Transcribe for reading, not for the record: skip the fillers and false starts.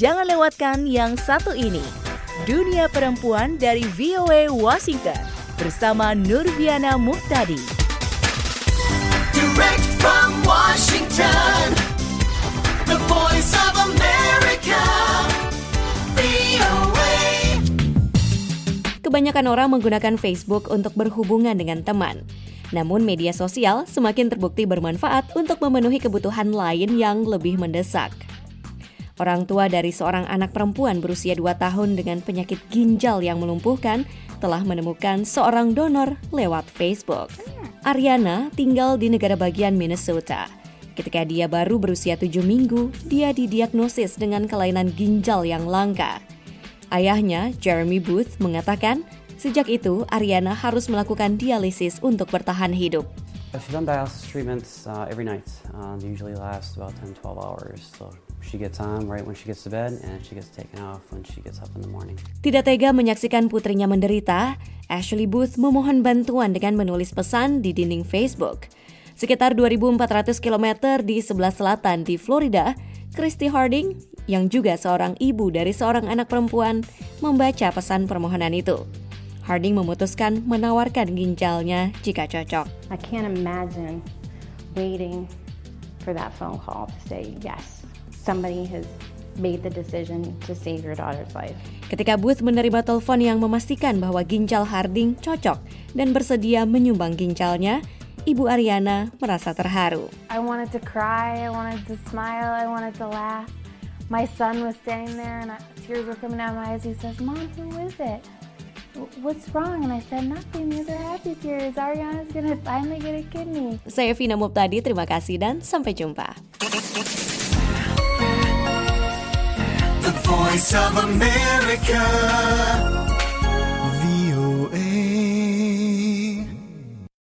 Jangan lewatkan yang satu ini. Dunia Perempuan dari VOA Washington bersama Nurviana Muhtadi. Direct from Washington, the voice of America, VOA. Kebanyakan orang menggunakan Facebook untuk berhubungan dengan teman. Namun media sosial semakin terbukti bermanfaat untuk memenuhi kebutuhan lain yang lebih mendesak. Orang tua dari seorang anak perempuan berusia 2 tahun dengan penyakit ginjal yang melumpuhkan telah menemukan seorang donor lewat Facebook. Ariana tinggal di negara bagian Minnesota. Ketika dia baru berusia 7 minggu, dia didiagnosis dengan kelainan ginjal yang langka. Ayahnya, Jeremy Booth, mengatakan sejak itu Ariana harus melakukan dialisis untuk bertahan hidup. She's on dialysis treatments every night. They usually last about 10-12 hours. So she gets on right when she gets to bed and she gets taken off when she gets up in the morning. Tidak tega menyaksikan putrinya menderita, Ashley Booth memohon bantuan dengan menulis pesan di dinding Facebook. Sekitar 2.400 km di sebelah selatan di Florida, Christy Harding, yang juga seorang ibu dari seorang anak perempuan, membaca pesan permohonan itu. Harding memutuskan menawarkan ginjalnya jika cocok. I can't imagine waiting for that phone call to say yes. Somebody has made the decision to save your daughter's life. Ketika Booth menerima telepon yang memastikan bahwa ginjal Harding cocok dan bersedia menyumbang ginjalnya, Ibu Ariana merasa terharu. I wanted to cry, I wanted to smile, I wanted to laugh. My son was standing there and tears were coming out of my eyes. He says, "Mom, who is it? What's wrong?" And I said, "Nothing, these are happy tears. Ariana's gonna finally get a kidney." Saya Vina Muhtadi, terima kasih dan sampai jumpa. The voice of America.